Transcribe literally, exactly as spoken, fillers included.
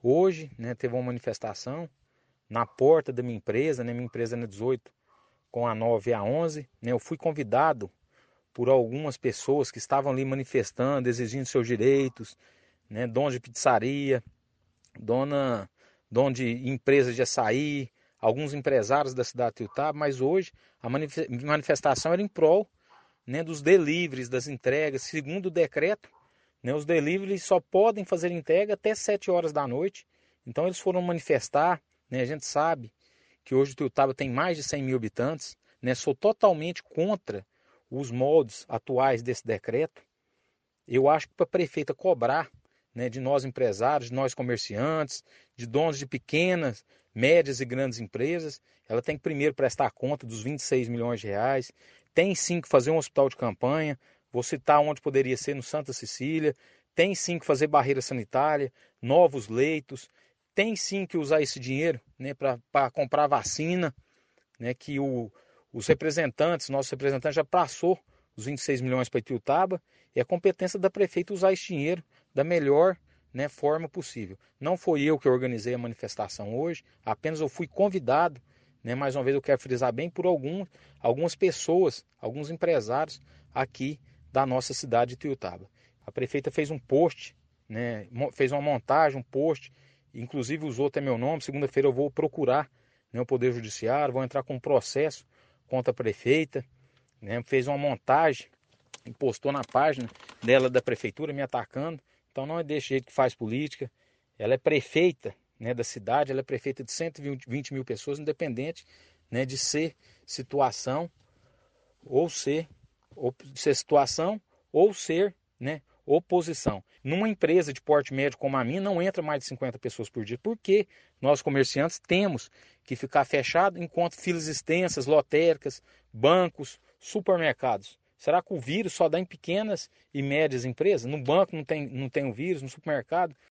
Hoje, né, teve uma manifestação na porta da minha empresa, né, minha empresa é na dezoito com a nove e a onze, né, eu fui convidado por algumas pessoas que estavam ali manifestando, exigindo seus direitos, né, donos de pizzaria, dona, dono de empresas de açaí, alguns empresários da cidade de Ituiutaba, mas hoje a manifestação era em prol, né, dos deliveries, das entregas. Segundo o decreto, né, os deliveries só podem fazer entrega até sete horas da noite. Então eles foram manifestar, né, a gente sabe que hoje Ituiutaba tem mais de cem mil habitantes, né, sou totalmente contra os moldes atuais desse decreto. Eu acho que para a prefeita cobrar, né, de nós empresários, de nós comerciantes, de donos de pequenas, médias e grandes empresas, ela tem que primeiro prestar conta dos vinte e seis milhões de reais, tem sim que fazer um hospital de campanha, vou citar onde poderia ser no Santa Cecília, tem sim que fazer barreira sanitária, novos leitos, tem sim que usar esse dinheiro, né, para comprar vacina, né, que o, os representantes, nossos representantes já passou os vinte e seis milhões para Ituiutaba, e é competência da prefeita usar esse dinheiro da melhor, né, forma possível. Não foi eu que organizei a manifestação hoje, apenas eu fui convidado, né, mais uma vez eu quero frisar bem, por algum, algumas pessoas, alguns empresários aqui da nossa cidade de Ituiutaba. A prefeita fez um post, né, fez uma montagem, um post, inclusive usou até meu nome. Segunda-feira eu vou procurar, né, o Poder Judiciário, vou entrar com um processo contra a prefeita, né, fez uma montagem e postou na página dela da prefeitura me atacando. Então não é desse jeito que faz política. Ela é prefeita, né, da cidade, ela é prefeita de cento e vinte mil pessoas, independente, né, de ser situação ou ser, ou ser situação ou ser, né, oposição. Numa empresa de porte médio como a minha, não entra mais de cinquenta pessoas por dia, porque nós comerciantes temos que ficar fechado enquanto filas extensas, lotéricas, bancos, supermercados. Será que o vírus só dá em pequenas e médias empresas? No banco não tem, não tem o vírus, no supermercado